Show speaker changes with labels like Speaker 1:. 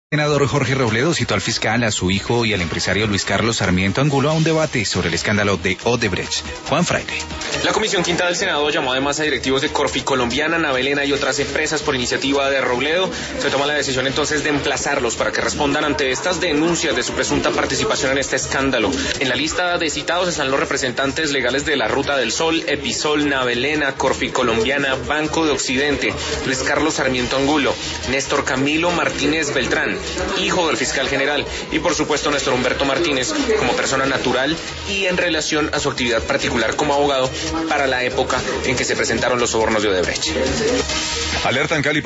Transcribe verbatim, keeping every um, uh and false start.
Speaker 1: El senador Jorge Robledo citó al fiscal, a su hijo y al empresario Luis Carlos Sarmiento Angulo a un debate sobre el escándalo de Odebrecht. Juan Fraile.
Speaker 2: La Comisión Quinta del Senado llamó además a directivos de Corfi Colombiana, Navelena y otras empresas por iniciativa de Robledo. Se toma la decisión entonces de emplazarlos para que respondan ante estas denuncias de su presunta participación en este escándalo. En la lista de citados están los representantes legales de la Ruta del Sol, Episol, Navelena, Corfi Colombiana, Banco de Occidente, Luis Carlos Sarmiento Angulo, Néstor Camilo Martínez Beltrán, hijo del fiscal general, y por supuesto Néstor Humberto Martínez como persona natural y en relación a su actividad particular como abogado para la época en que se presentaron los sobornos de Odebrecht.
Speaker 1: Alerta en Cali.